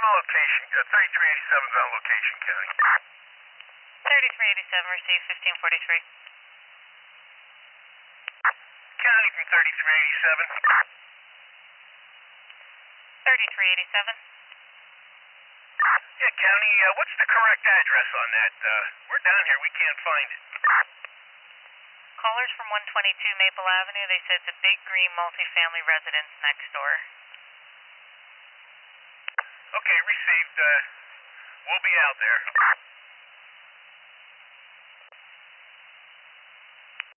on location. 3387's on location, County. 3387, receive 1543. County from 3387. 3387. Yeah, County, what's the correct address on that? We're down here, we can't find it. Callers from 122 Maple Avenue, they said it's a big green multifamily residence next door. Okay, received. We'll be out there.